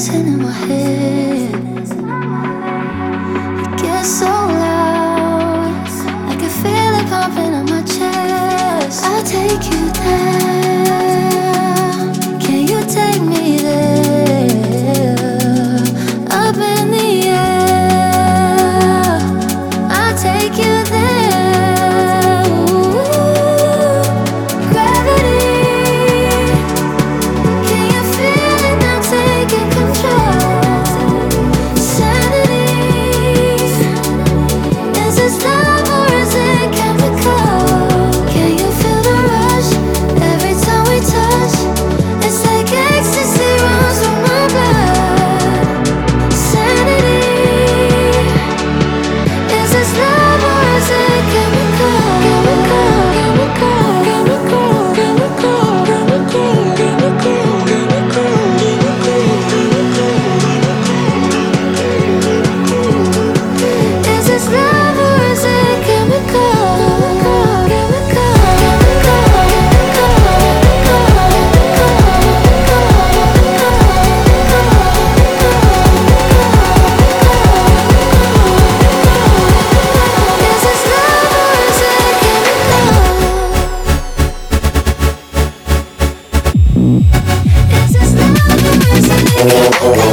dancing in my head. It gets so loud, I can feel it pumping on my chest. I'll take you down. Can you take me there? Up in the air, I'll take you there. Ooh, gravity. Can you feel it now taking control? Sanity. Is this love or is it chemical? Can you feel the rush every time we touch? It's like ecstasy runs through my blood. Sanity. Is this love or is it chemical? Chemical, chemical, chemical, chemical, chemical, chemical, chemical. Is this love or is it chemical? Chemical, is this love or is it chemical? Is this love or is it chemical?